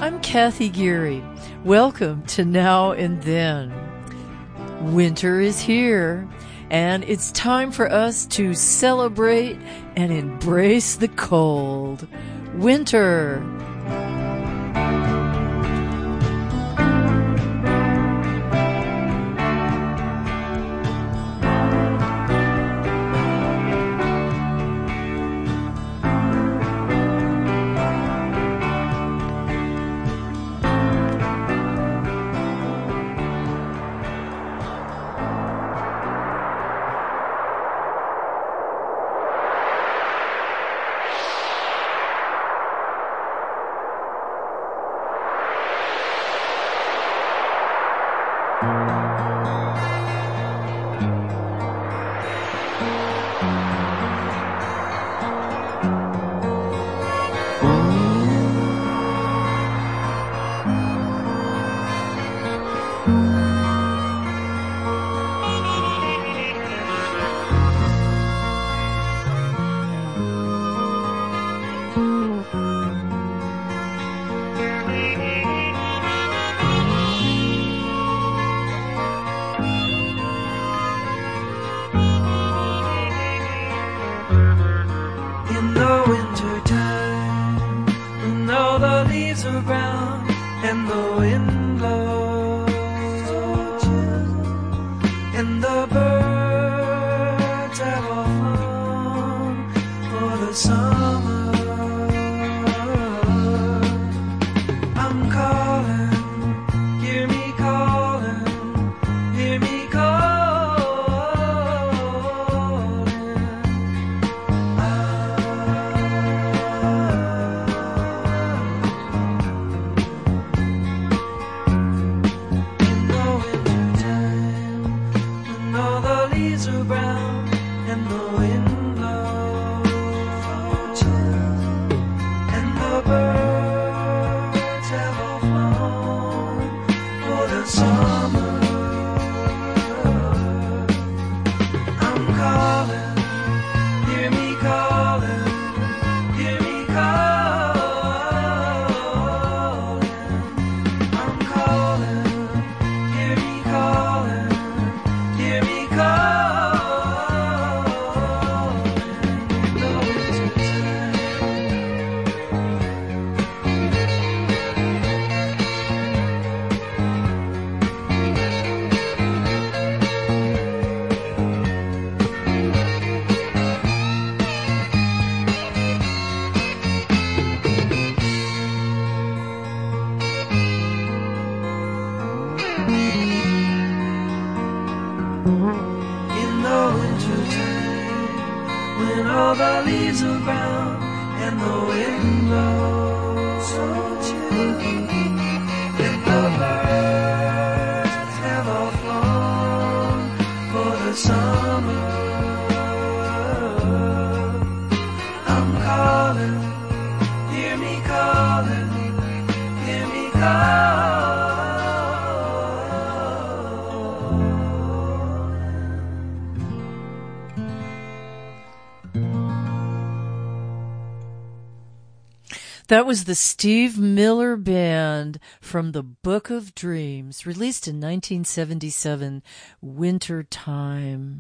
I'm Kathy Geary. Welcome to Now and Then. Winter is here, and it's time for us to celebrate and embrace the cold. Winter. That was the Steve Miller Band from the Book of Dreams, released in 1977, Winter Time.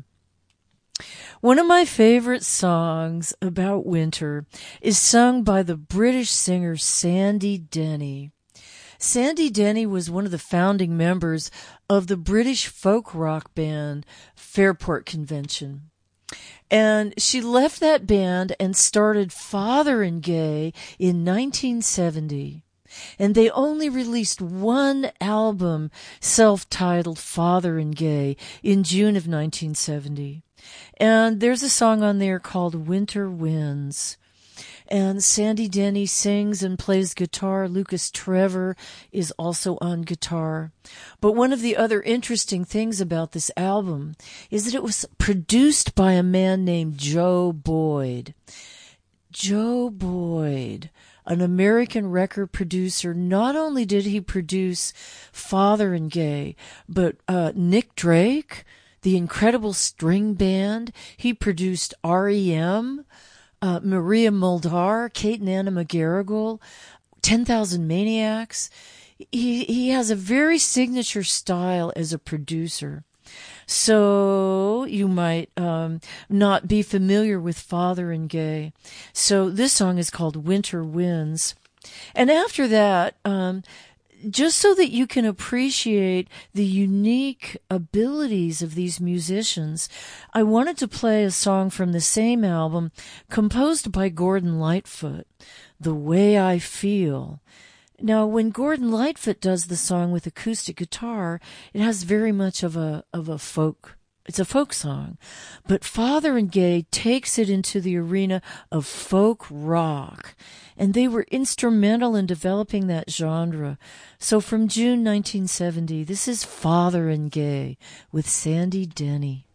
One of my favorite songs about winter is sung by the British singer Sandy Denny. Sandy Denny was one of the founding members of the British folk rock band Fairport Convention. And she left that band and started Fotheringay in 1970. And they only released one album, self-titled Fotheringay, in June of 1970. And there's a song on there called Winter Winds. And Sandy Denny sings and plays guitar. Lucas Trevor is also on guitar. But one of the other interesting things about this album is that it was produced by a man named Joe Boyd. Joe Boyd, an American record producer. Not only did he produce Fotheringay, but Nick Drake, the Incredible String Band. He produced R.E.M., Maria Muldaur, Kate and Anna McGarrigle, 10,000 Maniacs. He has a very signature style as a producer. So you might not be familiar with Father and Gay. So this song is called Winter Winds. And after that, just so that you can appreciate the unique abilities of these musicians, I wanted to play a song from the same album composed by Gordon Lightfoot, The Way I Feel. Now, when Gordon Lightfoot does the song with acoustic guitar, it has very much of a folk. It's a folk song. But Father and Gay takes it into the arena of folk rock, and they were instrumental in developing that genre. So from June 1970, this is Father and Gay with Sandy Denny.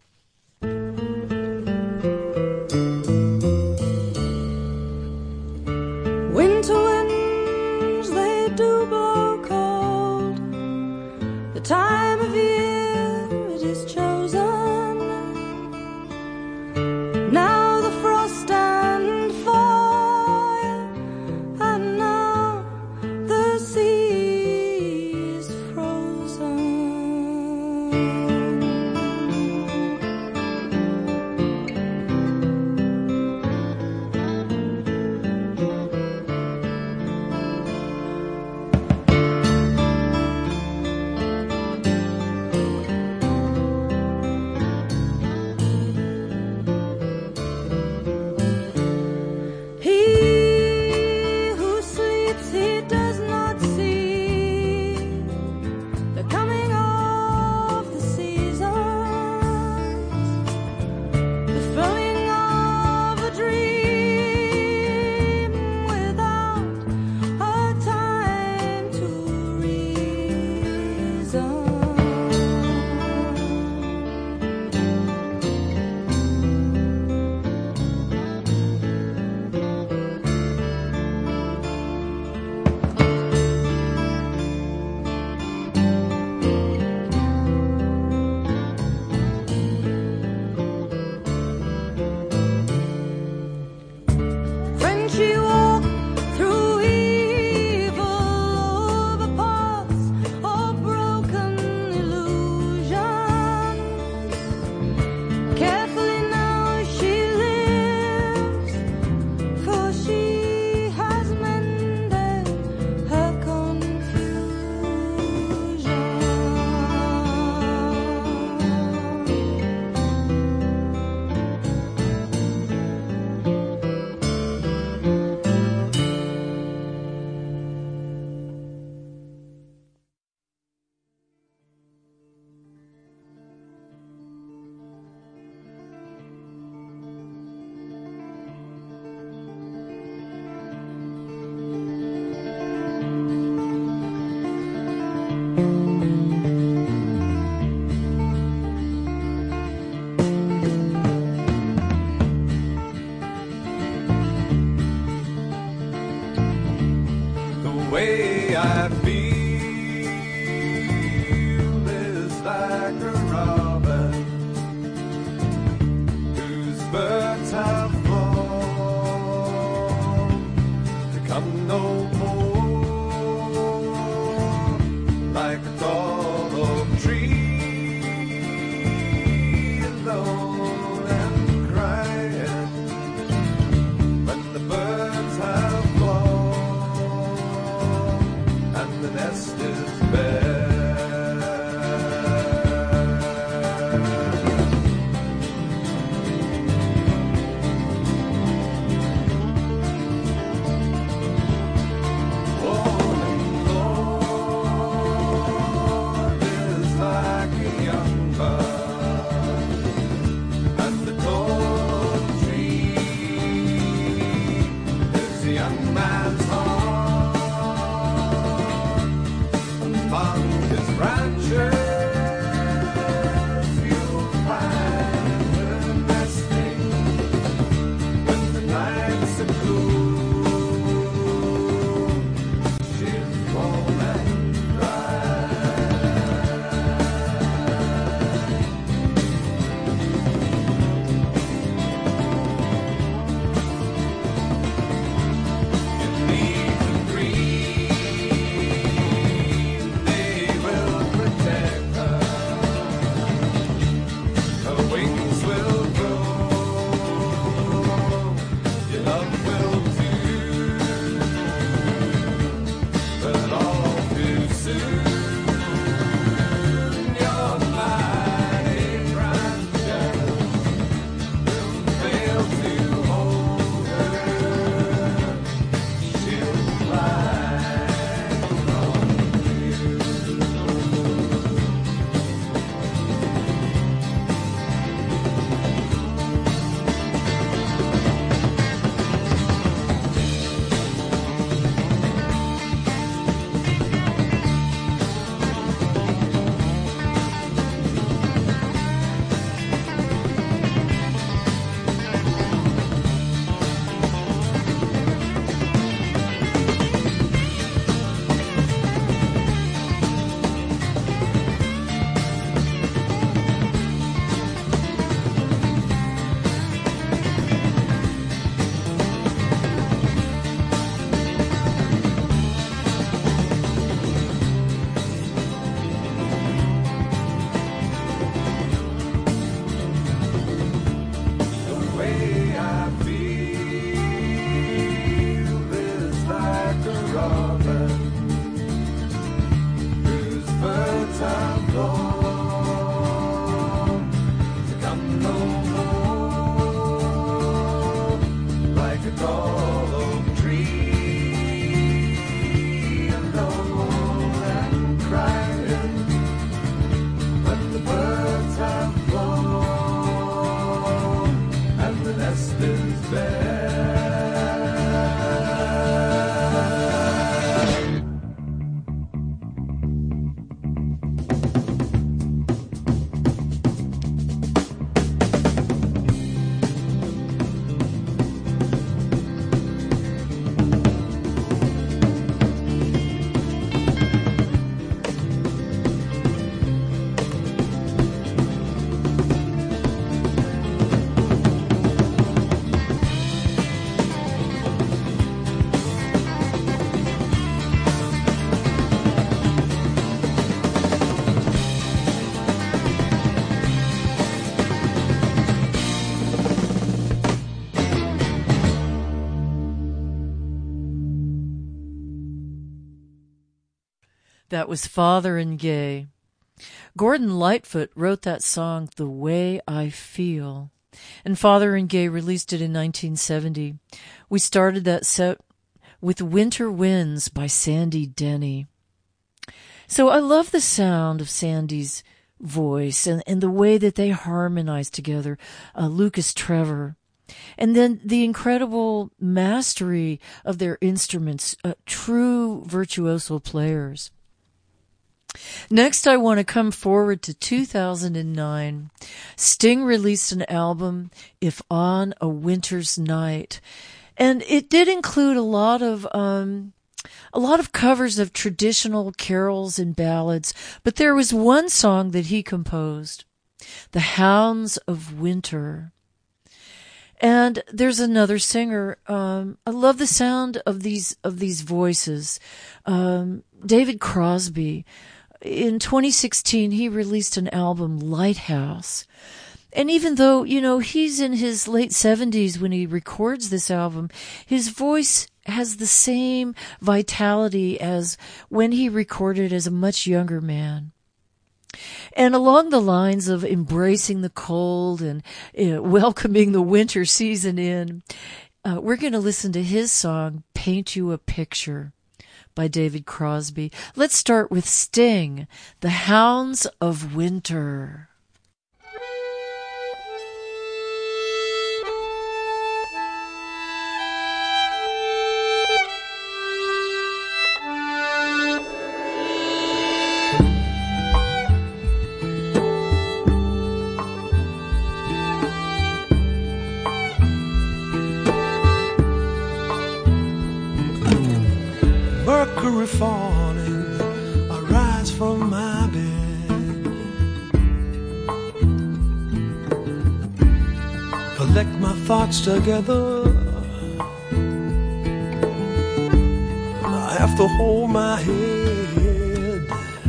Winter winds, they do blow cold. The time of year it is chosen. Now the frost and fire, and now the sea is frozen. way I feel is like a robin whose birds have flown to come no more, like a tall oak tree alone and crying when the birds have flown and the nest That was Father and Gay. Gordon Lightfoot wrote that song, The Way I Feel, and Father and Gay released it in 1970. We started that set with Winter Winds by Sandy Denny. So I love the sound of Sandy's voice and the way that they harmonize together, Lucas Trevor. And then the incredible mastery of their instruments, true virtuoso players. Next, I want to come forward to 2009. Sting released an album, If on a Winter's Night, and it did include a lot of covers of traditional carols and ballads, but there was one song that he composed, The Hounds of Winter. And there's another singer. I love the sound of these voices. David Crosby. In 2016, he released an album, Lighthouse. And even though, he's in his late 70s when he records this album, his voice has the same vitality as when he recorded as a much younger man. And along the lines of embracing the cold and welcoming the winter season in, we're going to listen to his song, Paint You a Picture, by David Crosby. Let's start with Sting, The Hounds of Winter. Mercury falling, I rise from my bed, collect my thoughts together, I have to hold my head.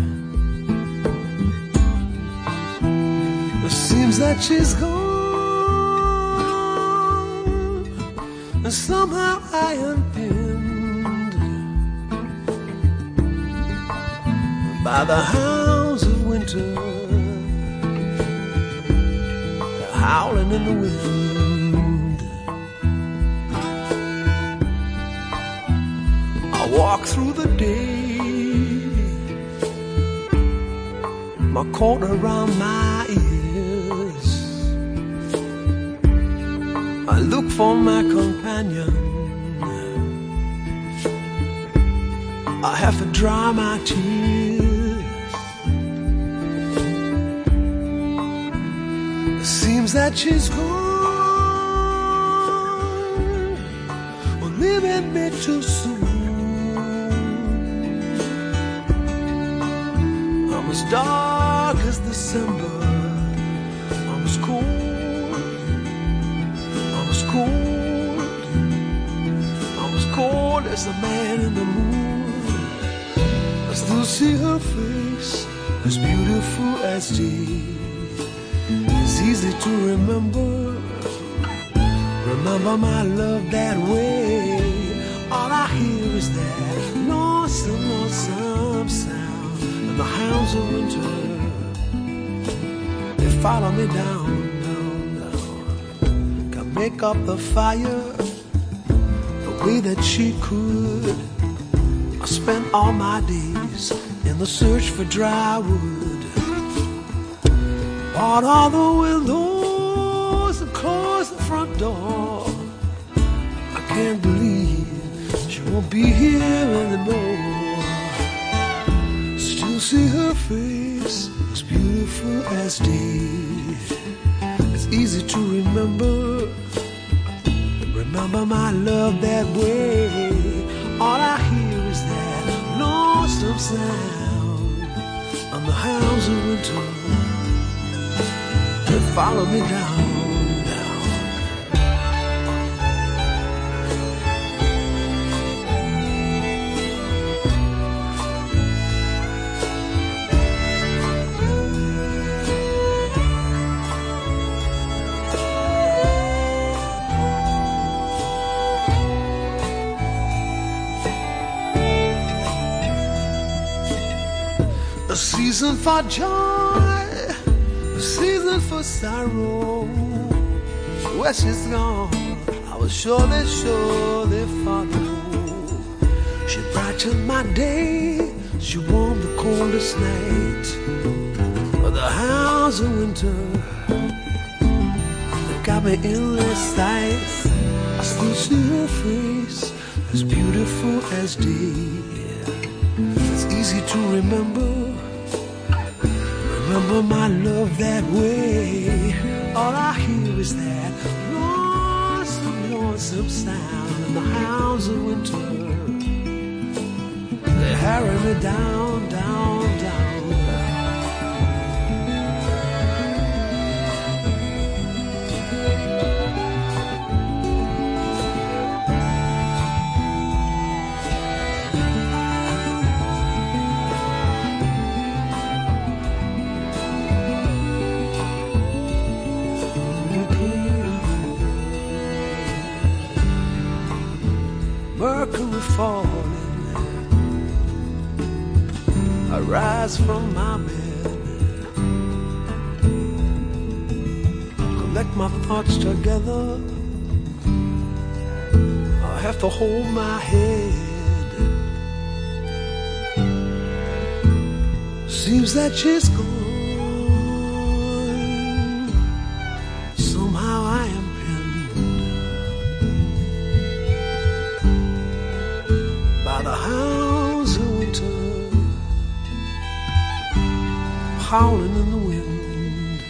It seems that she's gone, and somehow I am pinned. by the hounds of winter, howling in the wind. I walk through the day, my coat around my ears. I look for my companion, I have to dry my tears. It seems that she's gone, or leaving me too soon. I'm as dark as December, I'm as cold, I'm as cold, I'm as cold as the man in the moon. I still see her face, as beautiful as day. It's easy to remember, remember my love that way. All I hear is that lonesome, lonesome sound, and the hounds of winter, they follow me down, down, down. Can make up the fire the way that she could. I spent all my days in the search for dry wood, bought all the windows and closed the front door. I can't believe she won't be here anymore. Still see her face, as beautiful as day. It's easy to remember, remember my love that way. All I hear is that lonesome sound, and the hounds of winter, they follow me down, down. A season for joy, a season for sorrow. Where she's gone, I will surely, surely follow. She brightened my day, she warmed the coldest night. But the hounds of winter, they got me in their sights. I still see her face, as beautiful as day. It's easy to remember, remember my love that way. All I hear is that lonesome, lonesome sound, and the hounds of winter, they harry me down, down, down, down. Mercury falling, I rise from my bed, collect my thoughts together, I have to hold my head. Seems that she's gone, somehow I am the hounds of winter, howling in the wind.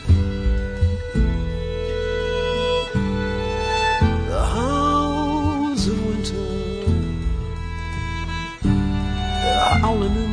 The hounds of winter, they're howling in the wind.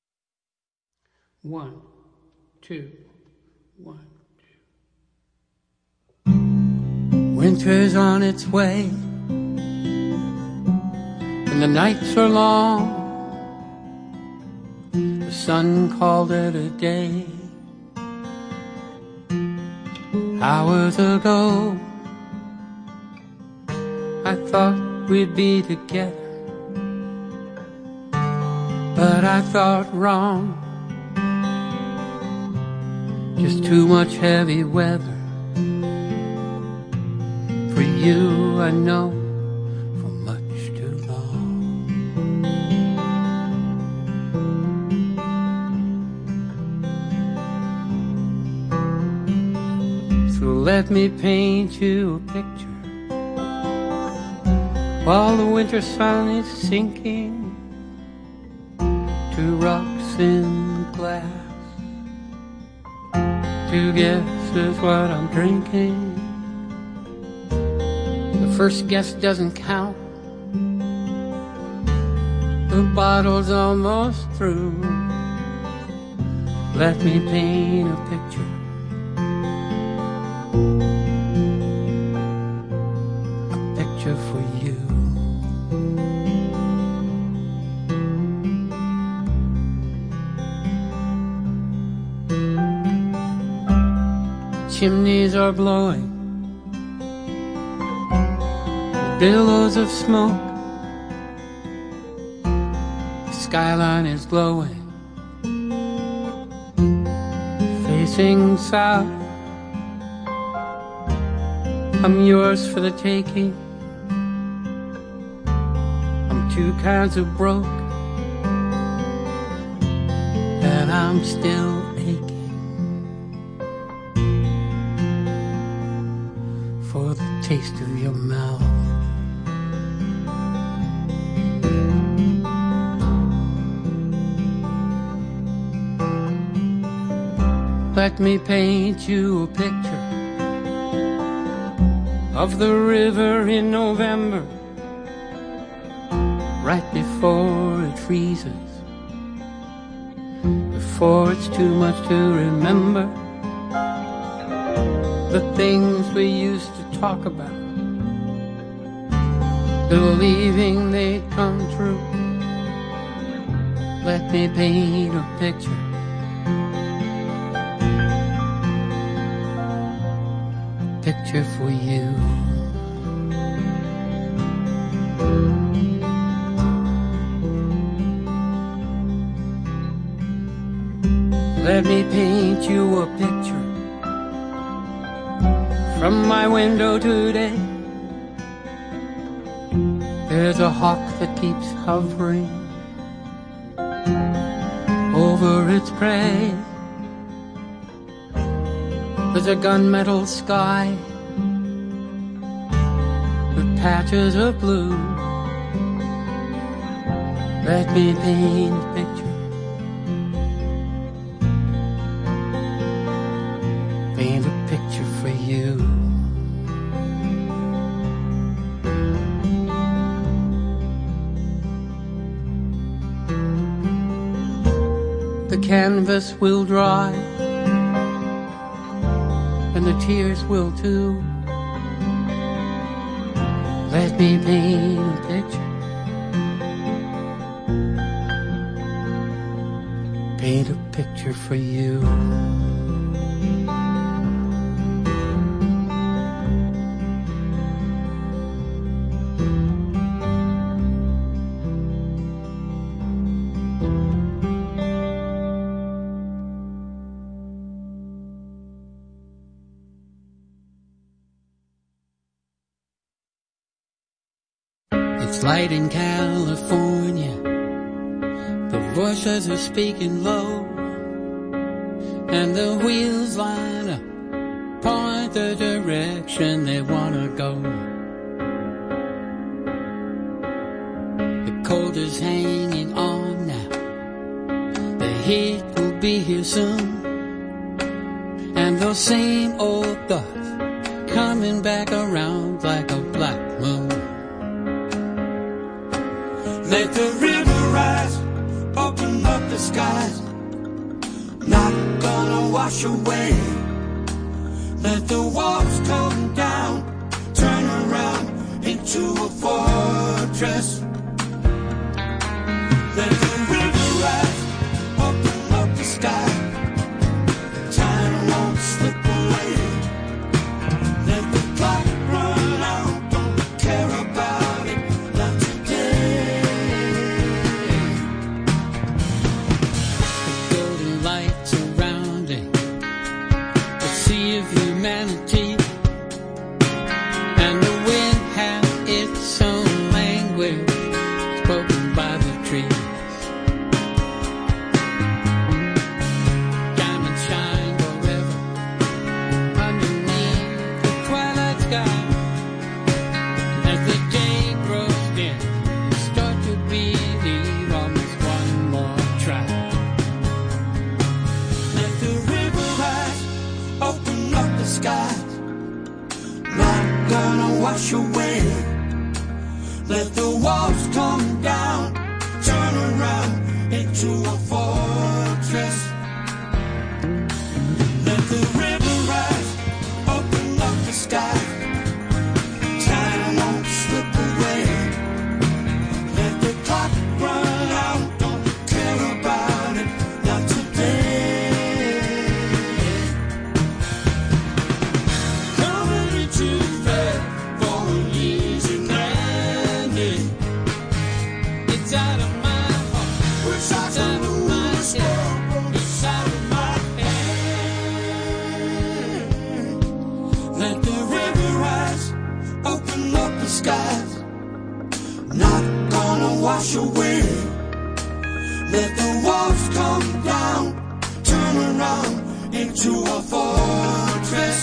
One, two, one. Winter's on its way, and the nights are long. The sun called it a day. Hours ago, I thought we'd be together, but I thought wrong. Just too much heavy weather for you, I know, for much too long. So let me paint you a picture while the winter sun is sinking to rocks in glass. Two guesses what I'm drinking. The first guess doesn't count. The bottle's almost through. Let me paint a picture. A picture for you. Chimneys are blowing, billows of smoke. The skyline is glowing, facing south. I'm yours for the taking. I'm two kinds of broke, and I'm still aching for the taste of your mouth. Let me paint you a picture of the river in November, right before it freezes, before it's too much to remember. The things we used to talk about, believing they'd come true. Let me paint a picture. Picture for you. Let me paint you a picture from my window today. There's a hawk that keeps hovering over its prey. There's a gunmetal sky with patches of blue. Let me paint a picture. Paint a picture for you. The canvas will dry, and the tears will too. Let me paint a picture. Paint a picture for you. It's light in California. The voices are speaking low, and the wheels line up, point the direction they wanna go. The cold is hanging on now. The heat will be here soon, and those same old thoughts coming back around like a black moon. Let the river rise, open up the skies, not gonna wash away. Let the walls come down into a fortress. Let the river rise, open up the sky. Time won't slip away. Let the clock run out, don't care about it, not today. The golden light surrounding the sea of humanity, and the wind had its own language spoken by the trees. Diamonds shine forever underneath the twilight sky. As the day grows dim, start to believe almost one more try. Let the river rise, open up the sky. Not gonna wash away. Let the walls come down, turn around into a fortress. Let the river rise, open up the sky. Time won't slip away. Let the clock run out, don't care about it, not today. Coming into bed for an easy landing. It's out of my heart, Wish I it's out could of my lose head, it's out of my head. Let the river rise, open up the skies. Not gonna wash away. Let the walls come down, turn around into a fortress.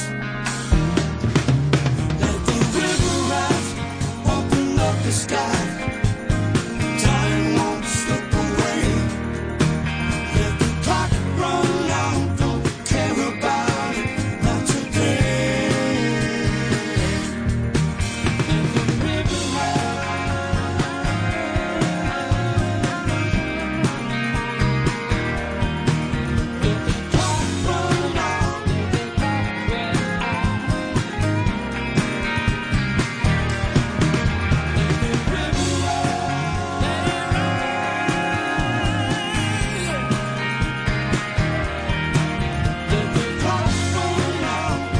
Let the river rise, open up the sky. Time won't slip away. Let the clock run out, don't care about it, not today. Let the river let the clock run out. Let the clock run out.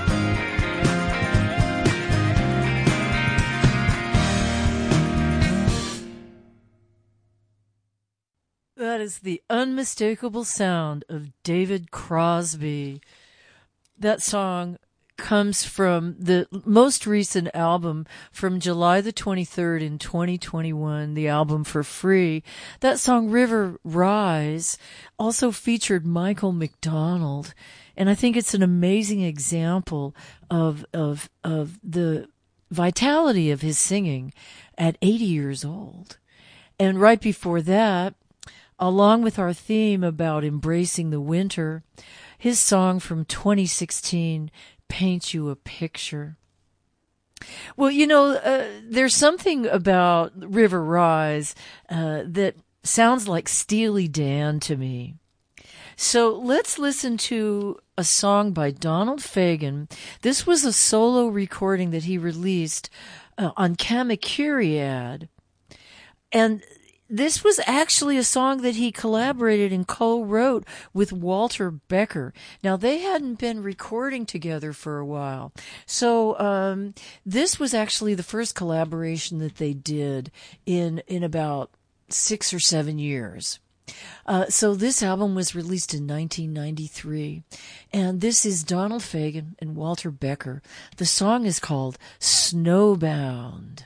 That is the unmistakable sound of David Crosby. That song comes from the most recent album from July the 23rd in 2021, the album For Free. That song, River Rise, also featured Michael McDonald. And I think it's an amazing example of the vitality of his singing at 80 years old. And right before that, along with our theme about embracing the winter, his song from 2016, Paint You a Picture. Well, you know, there's something about River Rise that sounds like Steely Dan to me. So let's listen to a song by Donald Fagen. This was a solo recording that he released on Kamikuriad. And this was actually a song that he collaborated and co-wrote with Walter Becker. Now, they hadn't been recording together for a while. So this was actually the first collaboration that they did in about 6 or 7 years. So this album was released in 1993. And this is Donald Fagen and Walter Becker. The song is called Snowbound.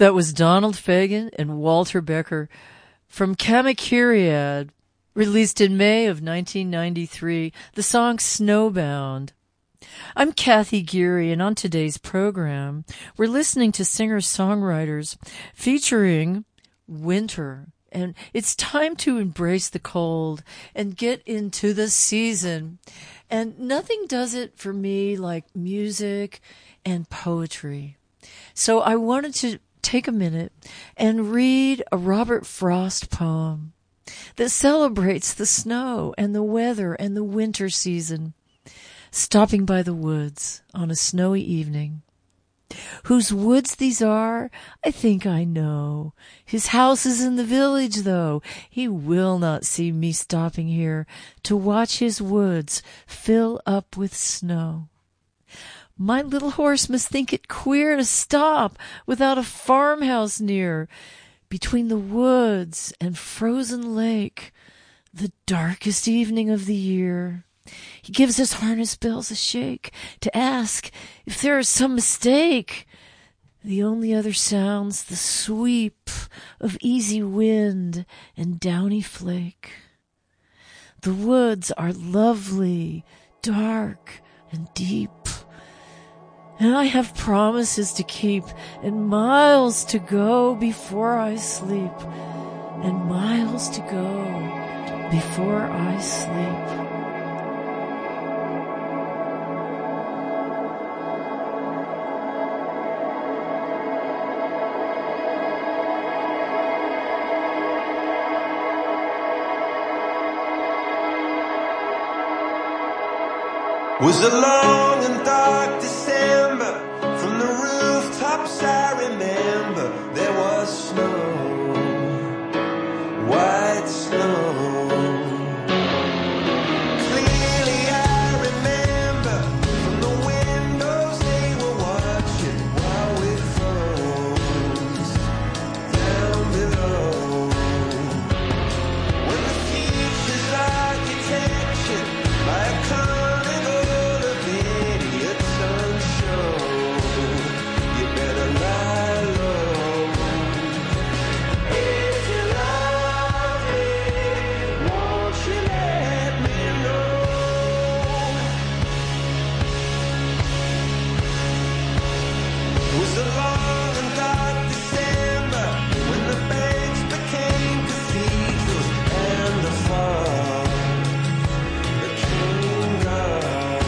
That was Donald Fagen and Walter Becker from Kamakiriad, released in May of 1993, the song Snowbound. I'm Kathy Geary, and on today's program, we're listening to singer-songwriters featuring winter. And it's time to embrace the cold and get into the season. And nothing does it for me like music and poetry. So I wanted to take a minute and read a Robert Frost poem that celebrates the snow and the weather and the winter season. Stopping by the woods on a snowy evening. Whose woods these are, I think I know. His house is in the village, though. He will not see me stopping here to watch his woods fill up with snow. My little horse must think it queer to stop without a farmhouse near, between the woods and frozen lake, the darkest evening of the year. He gives his harness bells a shake to ask if there is some mistake. The only other sounds the sweep of easy wind and downy flake. The woods are lovely, dark, and deep. And I have promises to keep and miles to go before I sleep. And miles to go before I sleep. Was a long and dark December. From the rooftops I remember there was snow, white snow. Clearly I remember from the windows they were watching while we froze down below. When the future's architecture by a carnival of idiots unsure, you better lie low. If you love me, won't you let me know? It was a long and dark December when the banks became cathedrals and the fog became gone.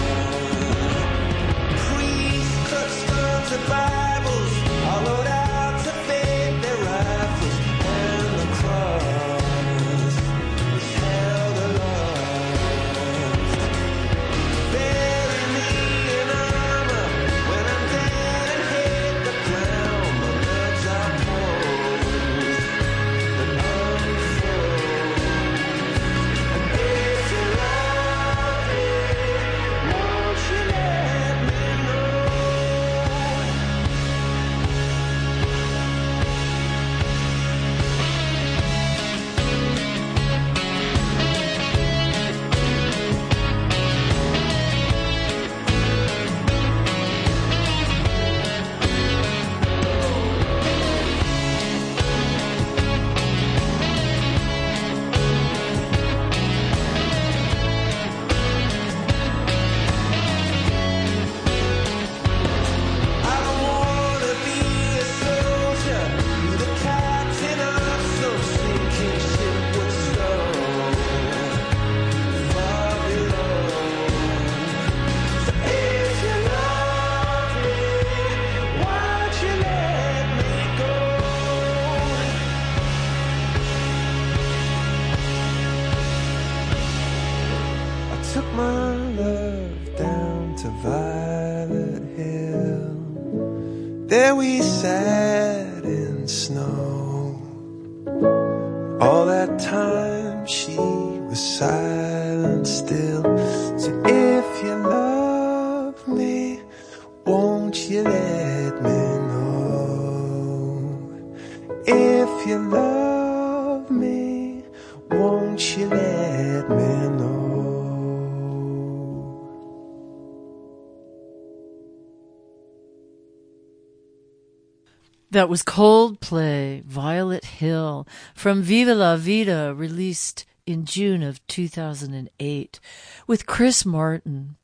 Priests clutched onto Bibles, hollowed out to fade their rifles, and the cross was held aloft. Bury me in armor when I'm dead and hit the ground. My nerves are posed and unfroze. And if you love me, won't you let me know? I don't wanna be a soldier, be the captain of some sinking ship with snow far below. So if you love me, why'd you let me go? I took my love down to Violet Hill. There we sat in snow. All that time she was silent still. So if you love me, won't you let me know? If you love me, won't you let me know? That was Coldplay, Violet Hill, from Viva La Vida, released in June of 2008, with Chris Martin.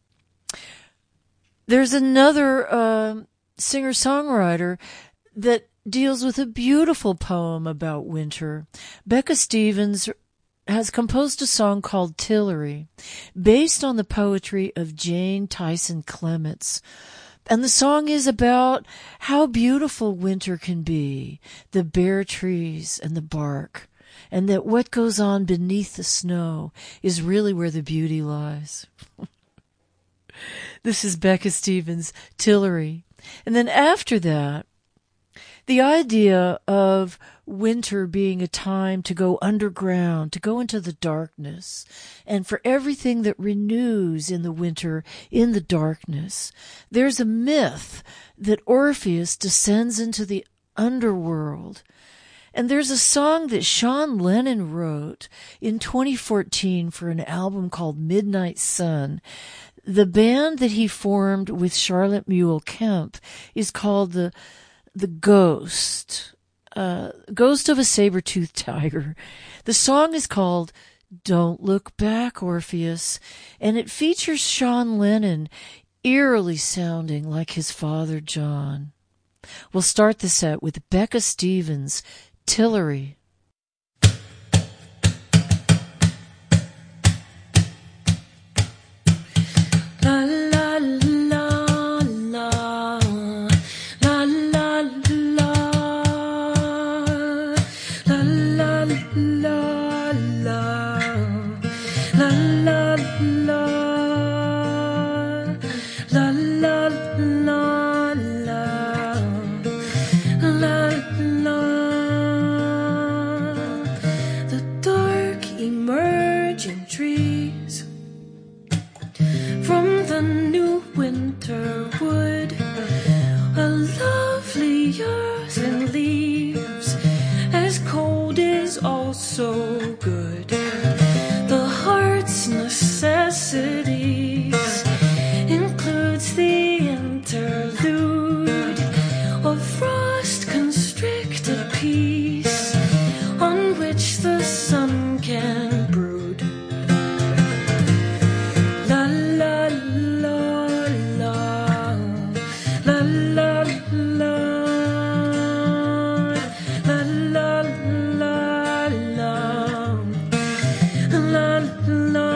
There's another singer-songwriter that deals with a beautiful poem about winter. Becca Stevens has composed a song called Tillery, based on the poetry of Jane Tyson Clements. And the song is about how beautiful winter can be, the bare trees and the bark, and that what goes on beneath the snow is really where the beauty lies. This is Becca Stevens, Tillery. And then after that, the idea of winter being a time to go underground, to go into the darkness, and for everything that renews in the winter, in the darkness. There's a myth that Orpheus descends into the underworld. And there's a song that Sean Lennon wrote in 2014 for an album called Midnight Sun. The band that he formed with Charlotte Mule Kemp is called the Ghost of a Saber-Toothed Tiger. The song is called Don't Look Back, Orpheus, and it features Sean Lennon eerily sounding like his father John. We'll start the set with Becca Stevens, Tillery. La la la la, la la la, la la la la, la la la, la la la la. The dark emerging trees from the new winter wood are lovely earth and leaves, as cold is also good. The heart's necessities includes the interlude of frost-constricted peace on which the sun can brood. La la la la, la la la, la la la la, la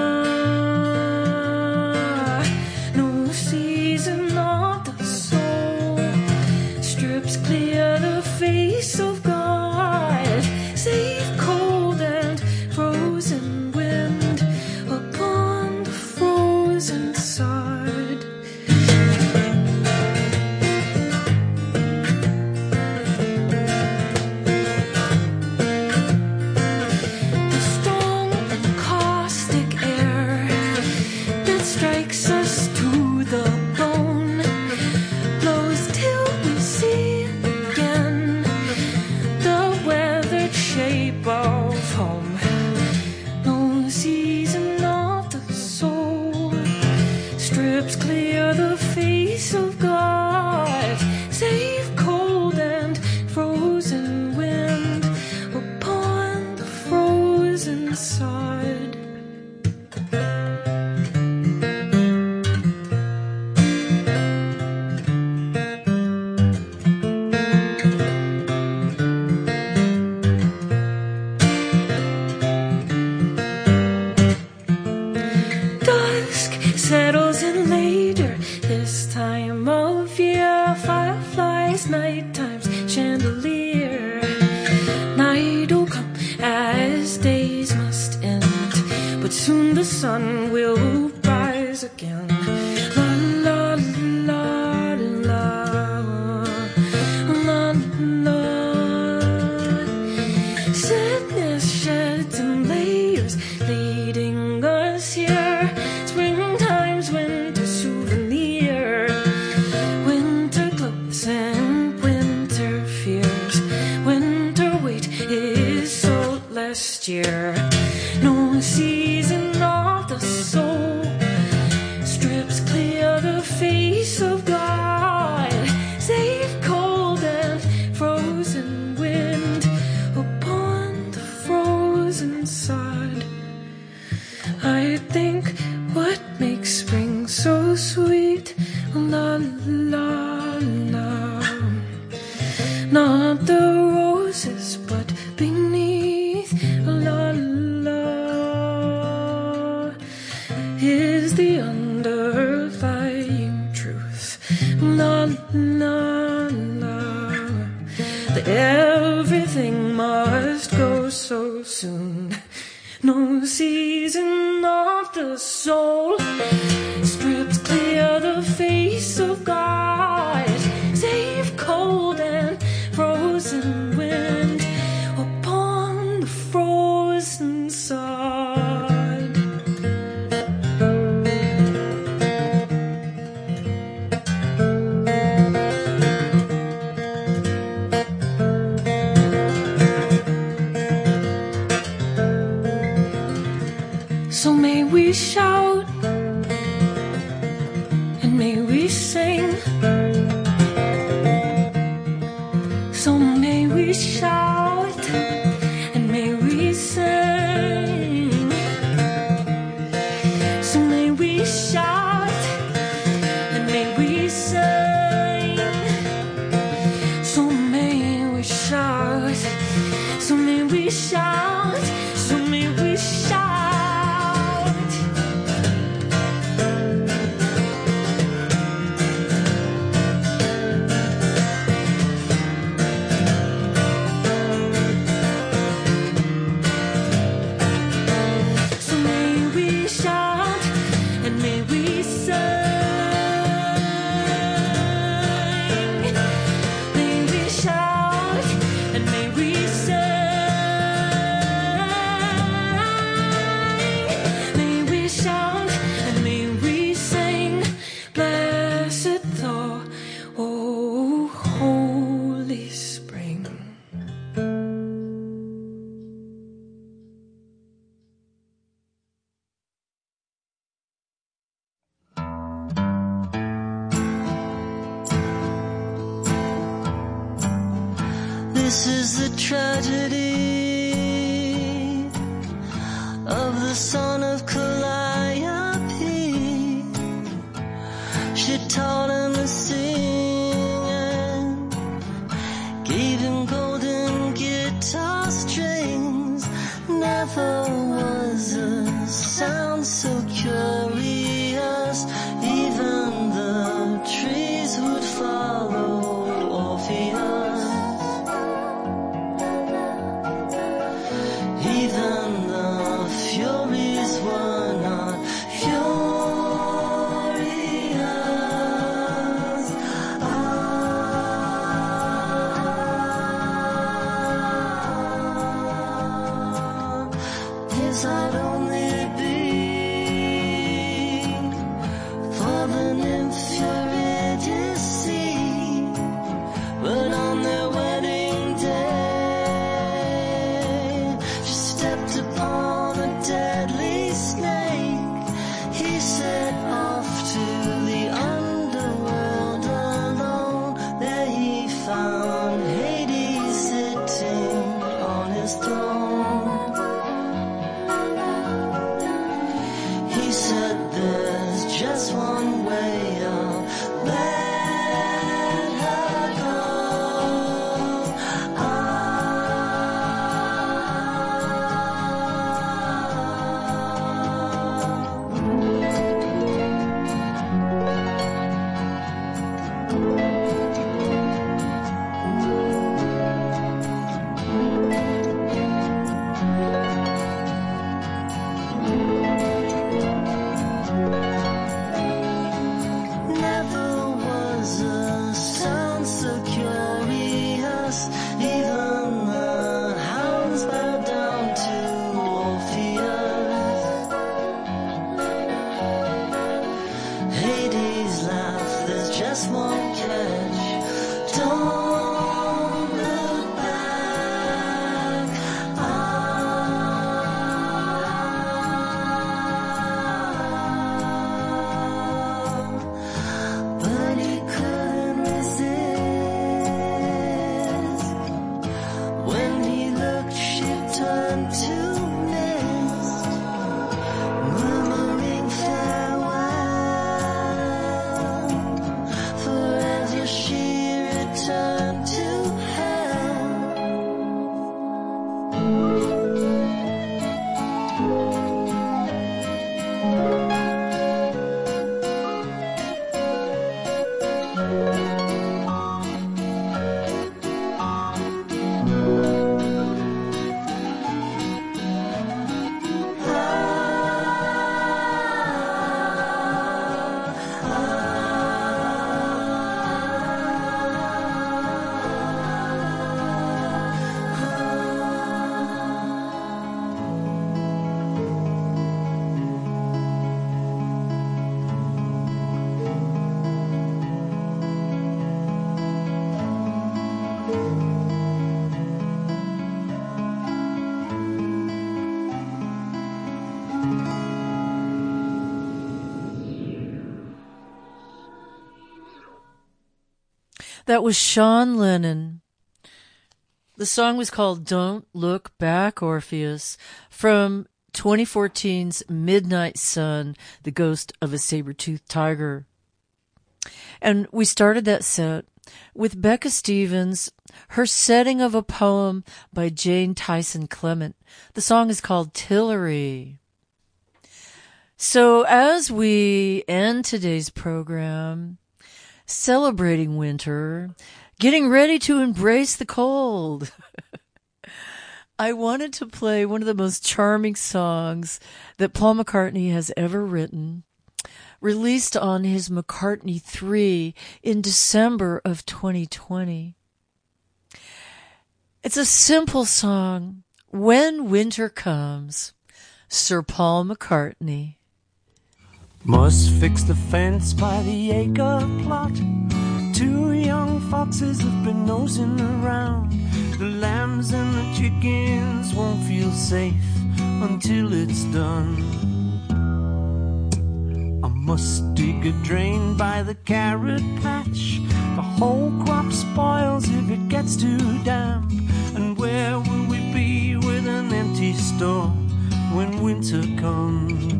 la. No season of the soul strips clear the face of God, save cold and frozen wind upon the frozen sod. The strong and caustic air that strikes us to the bone blows till we see again the weathered shape of home. No season of the soul strips clear the face of God, save cold and frozen wind upon the frozen sod. Dusk settles in later this time of year. Fireflies, nighttime's chandelier. Night will come as days must end, but soon the sun will rise again. La la la la, la la. Sadness sheds and layers, leading us here. Springtime's winter souvenir. Winter clothes and winter fears. Winter weight is so last year. No season of the soul strips clear the face of God, save cold and everything must go so soon. No season of the soul strips clear the face of God, save cold and frozen wind upon the frozen sod. So may we shout and may we sing. So may we shout and may we sing. So may we shout and may we sing. So may we shout. So may we shout. So may we shout. This is the tragedy of the son of Calliope. She taught him to sing and gave him golden guitar strings. Never was a sound so curious. Even the trees would follow Orpheus. Even the furies were not furious. That was Sean Lennon. The song was called Don't Look Back, Orpheus, from 2014's Midnight Sun, the Ghost of a Saber-Toothed Tiger. And we started that set with Becca Stevens, her setting of a poem by Jane Tyson Clement. The song is called Tillery. So as we end today's program, celebrating winter, getting ready to embrace the cold, I wanted to play one of the most charming songs that Paul McCartney has ever written, released on his McCartney 3 in December of 2020. It's a simple song, When Winter Comes, Sir Paul McCartney. Must fix the fence by the acre plot. 2 young foxes have been nosing around. The lambs and the chickens won't feel safe until it's done. I must dig a drain by the carrot patch. The whole crop spoils if it gets too damp. And where will we be with an empty store when winter comes?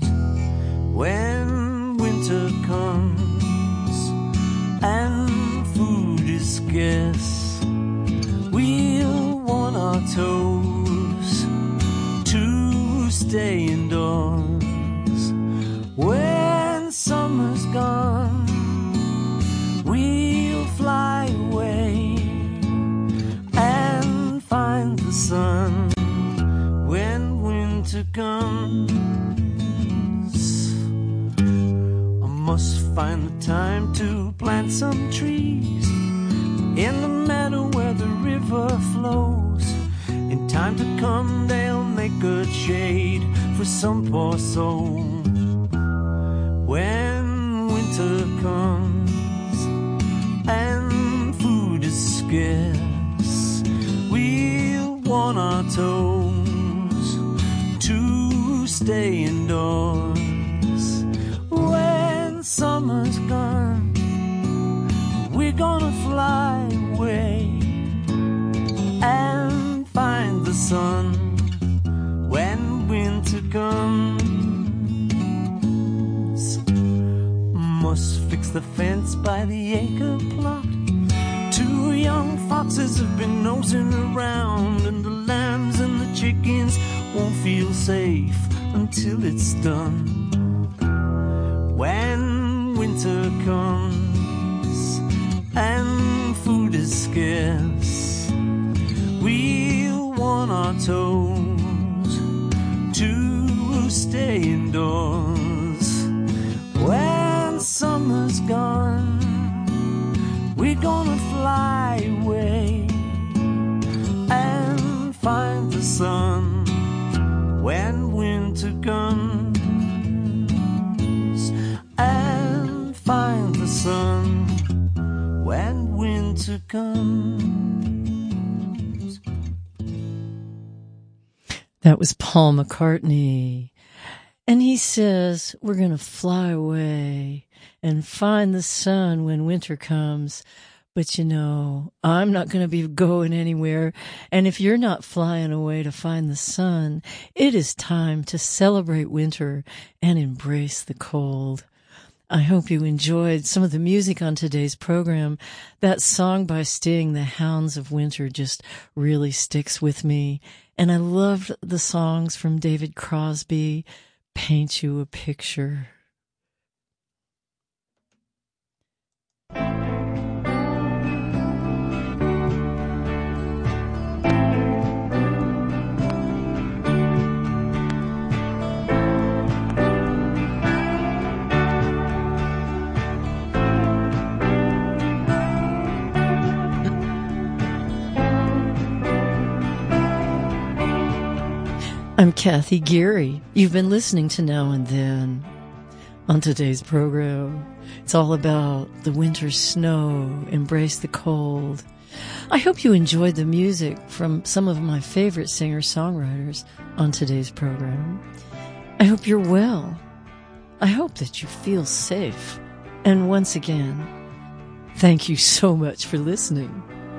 When winter comes and food is scarce, we'll want our toes to stay indoors. When summer's gone, we'll fly away and find the sun when winter comes. Must find the time to plant some trees in the meadow where the river flows. In time to come they'll make good shade for some poor soul. When winter comes and food is scarce, we'll want our toes to stay indoors. Summer's gone, we're gonna fly away and find the sun when winter comes. Must fix the fence by the acre plot. 2 young foxes have been nosing around, and the lambs and the chickens won't feel safe until it's done. When winter comes and food is scarce, we'll want our toes to stay indoors. When summer's gone, we're gonna fly away and find the sun when winter comes. And find the sun when winter comes. That was Paul McCartney. And he says, we're going to fly away and find the sun when winter comes. But you know, I'm not going to be going anywhere. And if you're not flying away to find the sun, it is time to celebrate winter and embrace the cold. I hope you enjoyed some of the music on today's program. That song by Sting, The Hounds of Winter, just really sticks with me. And I loved the songs from David Crosby, Paint You a Picture. I'm Kathy Geary. You've been listening to Now and Then. On today's program, it's all about the winter snow, embrace the cold. I hope you enjoyed the music from some of my favorite singer-songwriters on today's program. I hope you're well. I hope that you feel safe. And once again, Thank you so much for listening.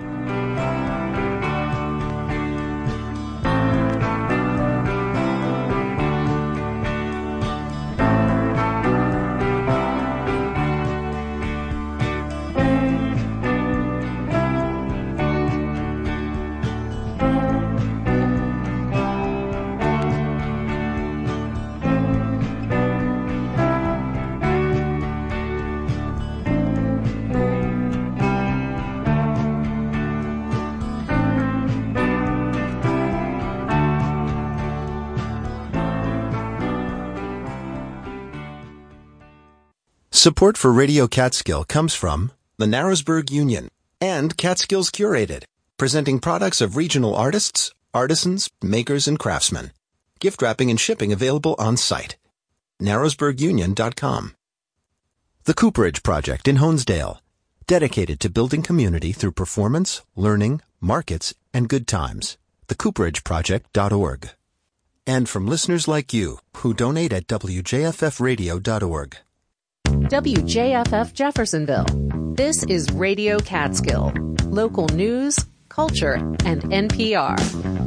Support for Radio Catskill comes from the Narrowsburg Union and Catskills Curated, presenting products of regional artists, artisans, makers, and craftsmen. Gift wrapping and shipping available on site. narrowsburgunion.com. The Cooperage Project in Honesdale, dedicated to building community through performance, learning, markets, and good times. thecooperageproject.org. And from listeners like you who donate at wjffradio.org. WJFF Jeffersonville. This is Radio Catskill. Local news, culture, and NPR.